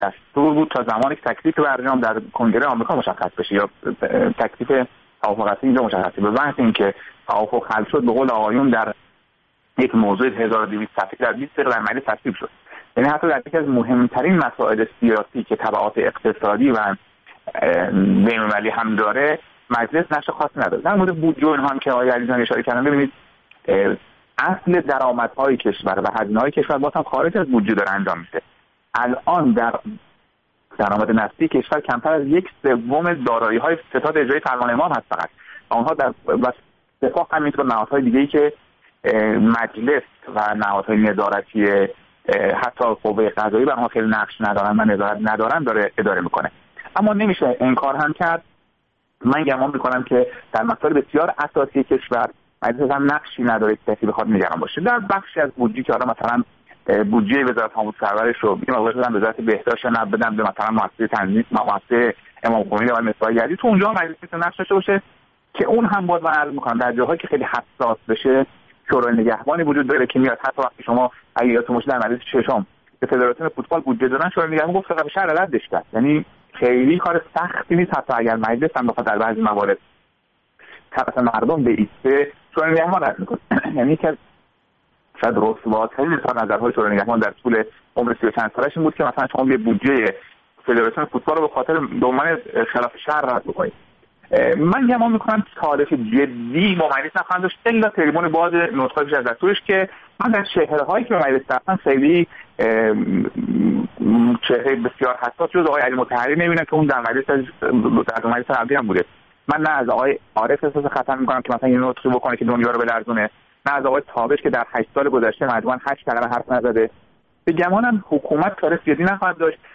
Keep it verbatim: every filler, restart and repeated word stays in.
دستور بود تا زمانی که تکلیف برجام در کنگره آمریکا مشخص بشه یا تکلیف توافق اصلی اینجا مشخص بشه. به وقت اینکه توافق حل شد به قول آقایون در یک موضوع هزار و دویست صفحه‌ای در بیست دقیقه در مجلس تصویب شد. یعنی حتی در یکی از مهمترین مسائل سیاسی که تبعات اقتصادی و بین‌المللی هم داره مجلس نقش خاصی نداره. در مورد بودجه اینها هم که آقای علیزاده اشاره کردن، ببینید اصل درآمدهای کشور و هزینه‌های کشور باز هم خارج از بودجه داره انجام میشه. الان در درآمد نفتی کشور کمتر از یک سوم دارایی‌های ستاد اجرایی فرمان امام هست فقط. اونها در و اتفاق همینطور نهادهای دیگه‌ای که مجلس و نهادهای نظارتی حتی قوه قضاییه بر آنها خیلی نقش ندارن و نظارت ندارن داره اداره میکنه. اما نمیشه انکار هم کرد. من گمان میکنم که در مسائل بسیار اساسی کشور مجلس هم نقشی نداره که کسی بخواد نگران باشه. در بخشی از بودجه که حالا مثلا بودجه وزارت امور سرورش رو بگیم آقا شدن وزارت بهداشت نه بدن به مثلا مؤسسه تنظیم مؤسسه امام خمینی و مصباح گردی، تو اونجا مجلس نقش داشته باشه که اون هم باز من عرض میکنم در جاهایی که خیلی حساس بشه شورای نگهبانی وجود داره که میاد. حتی وقتی شما اگه یادتون باشه در مجلس ششم به فدراسیون فوتبال بودجه دادن شورای نگهبان گفت فقط شهر ردش کرد. یعنی خیلی کار سختی نیست حتی اگر مجلس هم بخواد در بعضی موارد طرف مردم به ایسته شورای نگهبان رد میکنه. یعنی که شاید رسواترین اظهار نظرهای شورای نگهبان در طول عمر سی و چند سالش این بود که مثلا شما یه بودجه فدراسیون فوتبال رو به خاطر به عنوان خلاف شهر رد بکنید. من گمان میکنم تعارف جدی با مجلس نخواهند داشت الا تریبون باز نطقه پیش از دستورش که من در چهره‌هایی که به مجلس رفتن خیلی چهره بسیار حساس جز آقای علی مطهری نمیبینم که اون در مجلس در مجلس قبلی هم بوده. من نه از آقای عارف احساس خطر میکنم که مثلا یه نطقی بکنه که دنیا رو بلرزونه، نه از آقای تابش که در هشت سال گذشته مجموعاً هشت کلمه حرف نزده. به گمانم حکومت کار سیاسی نخواهد داشت